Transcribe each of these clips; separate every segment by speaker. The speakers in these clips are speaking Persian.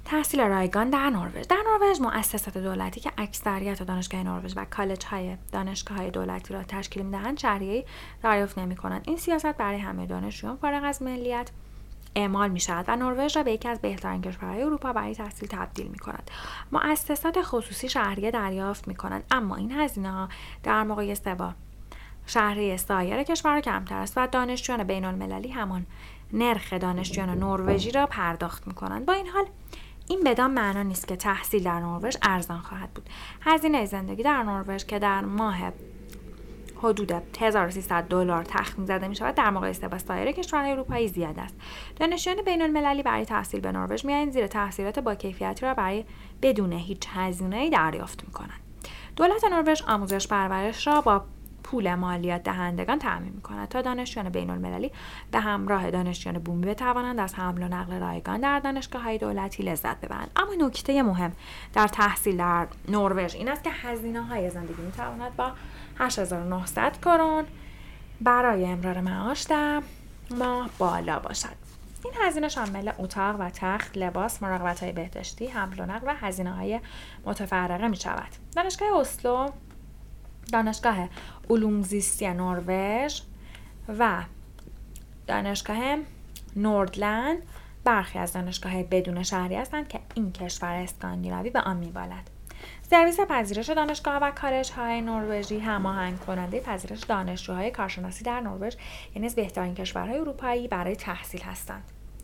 Speaker 1: تحصیل رایگان در نروژ. در نروژ مؤسسات دولتی که اکثریت دانشگاه نروژ و کالج‌های دانشگاه‌های دولتی را تشکیل می‌دهند شهریه‌ای دریافت نمی‌کنند. این سیاست برای همه دانشجویان فارغ از ملیت اعمال می‌شود و نروژ را به یکی از بهترین کشورهای اروپا برای تحصیل تبدیل می‌کند. مؤسسات خصوصی شهریه دریافت می‌کنند، اما این هزینه‌ها در مقایسه با شهریه سایر کشورها کمتر است و دانشجویان بین‌المللی همان نرخ دانشجویان نروژی را پرداخت می‌کنند. با این حال این بدان معنا نیست که تحصیل در نروژ ارزان خواهد بود. هزینه زندگی در نروژ که در ماه حدود $1300 تخمین زده می شود در مقایسه با سایر کشورهای اروپایی زیاد است. دانشجویان بین المللی برای تحصیل به نروژ میآیند زیر تحصیلات با کیفیتی را برای بدون هیچ هزینه‌ای دریافت می کنند. دولت نروژ آموزش پرورش را با پول مالیات دهندگان تأمین می‌کند تا دانشجویان بین‌المللی به همراه دانشجویان بومی بتوانند از حمل و نقل رایگان در دانشگاه‌های دولتی لذت ببرند. اما نکته مهم در تحصیل در نروژ این است که هزینه‌های زندگی می‌تواند با 8900 کرون برای امرار معاش در ماه بالا باشد. این هزینه شامل اتاق و تخت، لباس، مراقبت‌های بهداشتی، حمل و نقل و هزینه‌های متفرقه می‌شود. دانشگاه اسلو، دانشگاه علوم زیستی نروژ و دانشگاه نوردلند برخی از دانشگاه‌های بدون شهری هستند که این کشور اسکاندیناوی به آن می‌بالد. سرویس پذیرش دانشگاه و کالج‌های نروژی هماهنگ کننده پذیرش دانشجوهای کارشناسی در نروژ، یعنی از بهترین کشورهای اروپایی برای تحصیل هستند.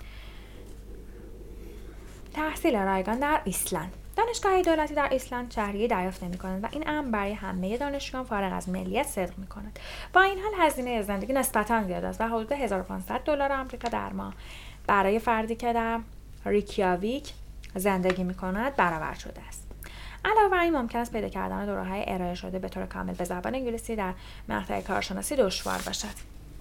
Speaker 1: تحصیل رایگان در ایسلند. دانشگاه‌های دولتی در ایسلند شهریه دریافت نمی‌کنند و این امر برای همه دانشجویان فارغ از ملیت صدق می‌کند. با این حال هزینه زندگی نسبتاً زیاد است و حدود $1500 آمریکا در ماه برای فردی که در ریکیاویک زندگی می‌کند برآورد شده است. علاوه بر این ممکن است پیدا کردن دوره‌های ارائه شده به طور کامل به زبان انگلیسی در مقطع کارشناسی دشوار باشد.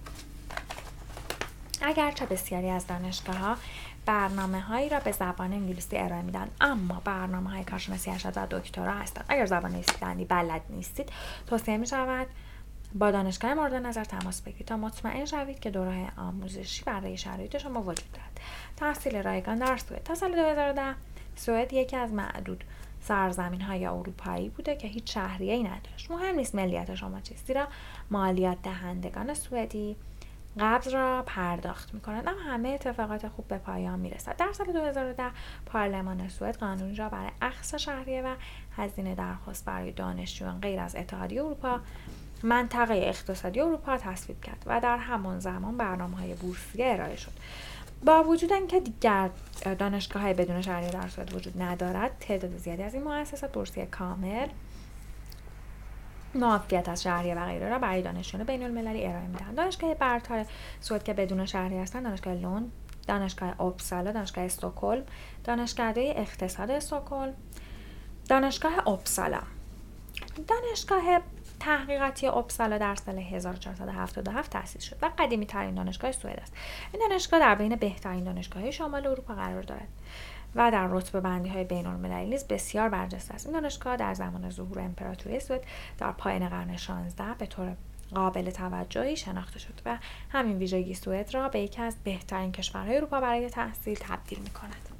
Speaker 1: اگرچه بسیاری از دانشگاه‌ها برنامه‌هایی را به زبان انگلیسی ارائه میدن، اما برنامه‌های کارشناسی ارشد و دکترا هستند. اگر زبان ایسلندی بلد نیستید، توصیه می‌شود با دانشگاه مورد نظر تماس بگیرید تا مطمئن شوید که دوره‌های آموزشی برای شرایط شما وجود دارد. تحصیل رایگان در سوئد. تا سال 2010 سوئد یکی از معدود سرزمین‌های اروپایی بوده که هیچ شهریه‌ای نداشت. مهم نیست ملیت شما چیست، زیرا مالیات دهندگان سوئدی قبض را پرداخت می‌کنند، اما همه اتفاقات خوب به پایان می‌رسد. در سال 2010 پارلمان سوئد قانونی را برای اخذ شهریه و هزینه درخواست برای دانشجویان غیر از اتحادیه اروپا منطقه اقتصادی اروپا تصویب کرد و در همان زمان برنامه‌های بورسیه ارائه شد. با وجود اینکه دیگر دانشگاه‌های بدون شهریه در سوئد وجود ندارد، تعداد زیادی از این مؤسسات بورسیه کامل، معافیت از شهریه و غیره را برای دانشجویان بین‌المللی ارائه می‌دهند. دانشگاه برتر سوئد که بدون شهریه هستند: دانشگاه لوند، دانشگاه اوپسالا، دانشگاه استکهلم، دانشکده اقتصاد استکهلم، دانشگاه اوپسالا. دانشگاه تحقیقاتی اوپسالا در سال 1477 تأسیس شد و قدیمی‌ترین دانشگاه سوئد است. این دانشگاه در بین بهترین دانشگاه‌های شمال اروپا قرار دارد و در رتبه‌بندی‌های بین‌المللی نیز بسیار برجسته است. این دانشگاه در زمان ظهور امپراتوری سوئد در پایان قرن 16 به طور قابل توجهی شناخته شد و همین ویژگی سوئد را به یکی از بهترین کشورهای اروپا برای تحصیل تبدیل می‌کند.